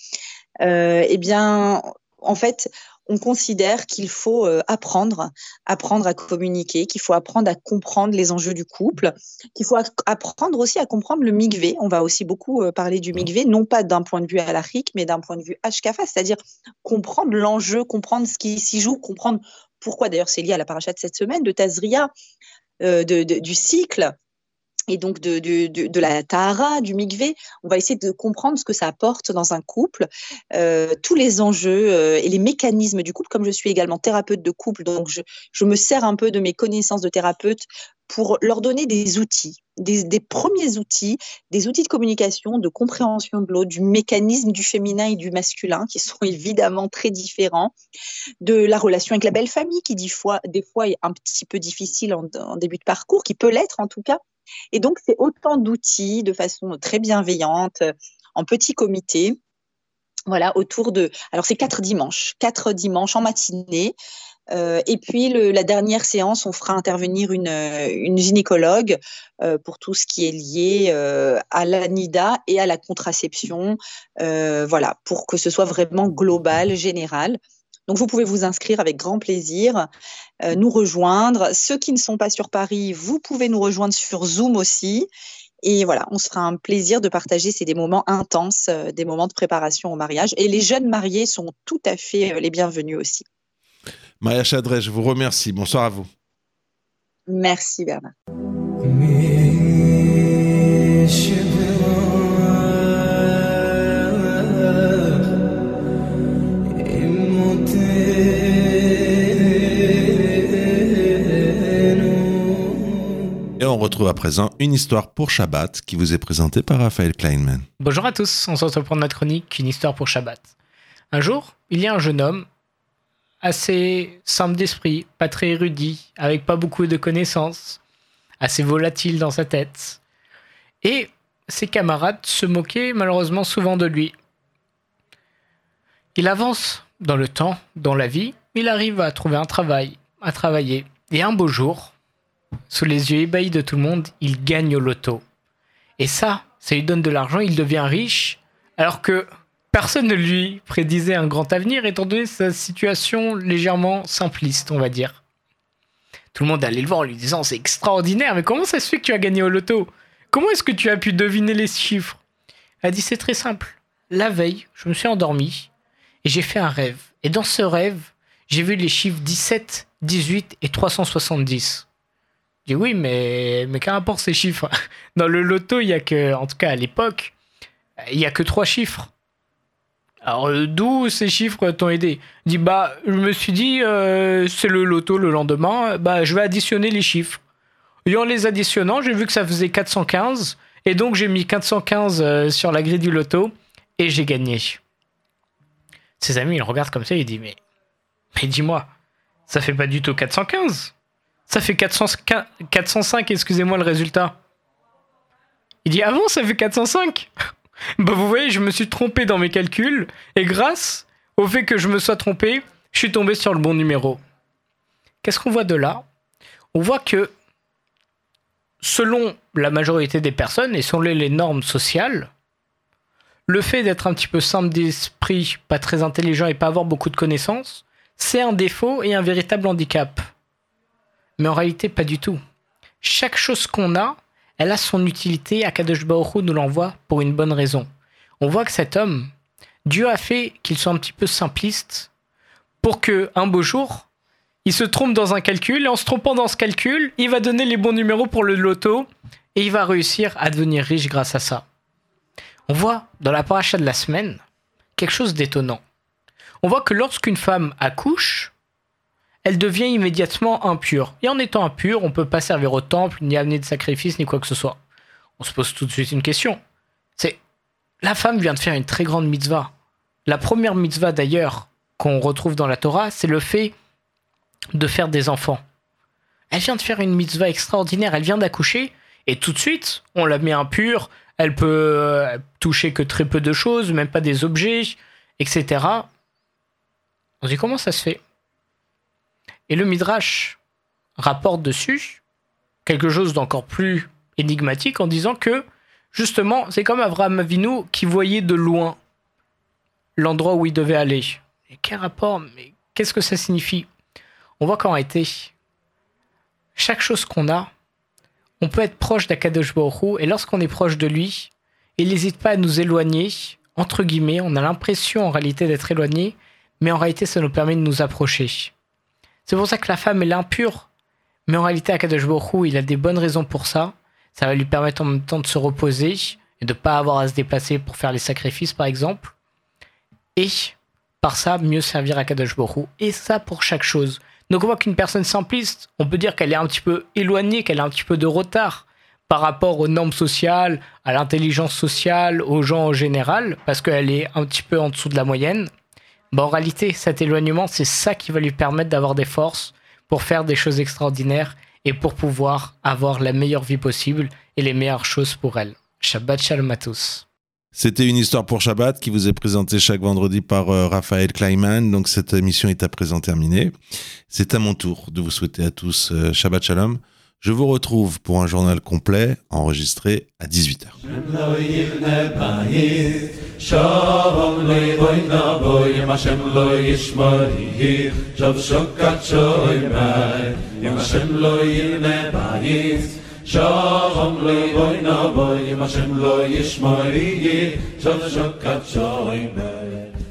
Eh bien, en fait, on considère qu'il faut apprendre à communiquer, qu'il faut apprendre à comprendre les enjeux du couple, qu'il faut apprendre aussi à comprendre le mikvé. On va aussi beaucoup parler du mikvé, non pas d'un point de vue halakhique, mais d'un point de vue hashkafa, c'est-à-dire comprendre l'enjeu, comprendre ce qui s'y joue, comprendre pourquoi. D'ailleurs, c'est lié à la paracha de cette semaine, de Tazria, du cycle, et donc de la tahara, du mikvé. On va essayer de comprendre ce que ça apporte dans un couple, tous les enjeux et les mécanismes du couple. Comme je suis également thérapeute de couple, donc je me sers un peu de mes connaissances de thérapeute pour leur donner des outils, des premiers outils, des outils de communication, de compréhension de l'autre, du mécanisme du féminin et du masculin, qui sont évidemment très différents, de la relation avec la belle famille, qui des fois est un petit peu difficile en début de parcours, qui peut l'être en tout cas. Et donc, c'est autant d'outils de façon très bienveillante, en petit comité, voilà, autour de... Alors, c'est 4 dimanches en matinée. Et puis, la dernière séance, on fera intervenir une gynécologue pour tout ce qui est lié à l'ANIDA et à la contraception, voilà, pour que ce soit vraiment global, général. Donc, vous pouvez vous inscrire avec grand plaisir, nous rejoindre. Ceux qui ne sont pas sur Paris, vous pouvez nous rejoindre sur Zoom aussi. Et voilà, on se fera un plaisir de partager des moments intenses, des moments de préparation au mariage. Et les jeunes mariés sont tout à fait les bienvenus aussi.
Mariacha Drey, je vous remercie. Bonsoir à vous.
Merci Bernard.
Et on retrouve à présent une histoire pour Shabbat qui vous est présentée par Raphaël Kleinman.
Bonjour à tous, on se retrouve pour notre chronique Une histoire pour Shabbat. Un jour, il y a un jeune homme assez simple d'esprit, pas très érudit, avec pas beaucoup de connaissances, assez volatile dans sa tête. Et ses camarades se moquaient malheureusement souvent de lui. Il avance dans le temps, dans la vie, il arrive à trouver un travail, à travailler. Et un beau jour, sous les yeux ébahis de tout le monde, il gagne au loto. Et ça lui donne de l'argent, il devient riche, alors que personne ne lui prédisait un grand avenir, étant donné sa situation légèrement simpliste, on va dire. Tout le monde allait le voir en lui disant « C'est extraordinaire, mais comment ça se fait que tu as gagné au loto ? Comment est-ce que tu as pu deviner les chiffres ?» Elle a dit « C'est très simple. La veille, je me suis endormi et j'ai fait un rêve. Et dans ce rêve, j'ai vu les chiffres 17, 18 et 370. » Je dis « Oui, mais quel rapport ces chiffres ? Dans le loto, il y a que, en tout cas à l'époque, il y a que 3 chiffres. » Alors, d'où ces chiffres t'ont aidé ? Je dis, je me suis dit, c'est le loto le lendemain, je vais additionner les chiffres. Et en les additionnant, j'ai vu que ça faisait 415, et donc j'ai mis 415 sur la grille du loto, et j'ai gagné. Ses amis, ils regardent comme ça, ils disent, mais dis-moi, ça fait pas du tout 415, ça fait 405, excusez-moi le résultat. Il dit, ah bon, ça fait 405 ? Vous voyez, je me suis trompé dans mes calculs, et grâce au fait que je me sois trompé, je suis tombé sur le bon numéro. Qu'est-ce qu'on voit de là ? On voit que, selon la majorité des personnes, et selon les normes sociales, le fait d'être un petit peu simple d'esprit, pas très intelligent et pas avoir beaucoup de connaissances, c'est un défaut et un véritable handicap. Mais en réalité, pas du tout. Chaque chose qu'on a, elle a son utilité. Akadosh Baruch Hu nous l'envoie pour une bonne raison. On voit que cet homme, Dieu a fait qu'il soit un petit peu simpliste pour qu'un beau jour, il se trompe dans un calcul et en se trompant dans ce calcul, il va donner les bons numéros pour le loto et il va réussir à devenir riche grâce à ça. On voit dans la paracha de la semaine quelque chose d'étonnant. On voit que lorsqu'une femme accouche, elle devient immédiatement impure. Et en étant impure, on ne peut pas servir au temple, ni amener de sacrifice, ni quoi que ce soit. On se pose tout de suite une question. C'est, la femme vient de faire une très grande mitzvah. La première mitzvah d'ailleurs qu'on retrouve dans la Torah, c'est le fait de faire des enfants. Elle vient de faire une mitzvah extraordinaire, elle vient d'accoucher, et tout de suite, on la met impure, elle peut toucher que très peu de choses, même pas des objets, etc. On se dit comment ça se fait ? Et le Midrash rapporte dessus quelque chose d'encore plus énigmatique en disant que, justement, c'est comme Avraham Avinu qui voyait de loin l'endroit où il devait aller. Et quel rapport ? Mais qu'est-ce que ça signifie ? On voit qu'en réalité, chaque chose qu'on a, on peut être proche d'Akadosh Baruch Hu, et lorsqu'on est proche de lui, il n'hésite pas à nous éloigner, entre guillemets, on a l'impression en réalité d'être éloigné, mais en réalité ça nous permet de nous approcher. C'est pour ça que la femme elle est impure, mais en réalité Akadosh Baruch Hu, il a des bonnes raisons pour ça, ça va lui permettre en même temps de se reposer, et de ne pas avoir à se déplacer pour faire les sacrifices par exemple, et par ça mieux servir Akadosh Baruch Hu, et ça pour chaque chose. Donc on voit qu'une personne simpliste, on peut dire qu'elle est un petit peu éloignée, qu'elle a un petit peu de retard par rapport aux normes sociales, à l'intelligence sociale, aux gens en général, parce qu'elle est un petit peu en dessous de la moyenne. En réalité, cet éloignement, c'est ça qui va lui permettre d'avoir des forces pour faire des choses extraordinaires et pour pouvoir avoir la meilleure vie possible et les meilleures choses pour elle. Shabbat Shalom à tous.
C'était une histoire pour Shabbat qui vous est présentée chaque vendredi par Raphaël Kleiman. Donc cette émission est à présent terminée. C'est à mon tour de vous souhaiter à tous Shabbat Shalom. Je vous retrouve pour un journal complet enregistré à 18h.
Shalom le boy na boy, Hashem lo yishmari, Shalom kat shoy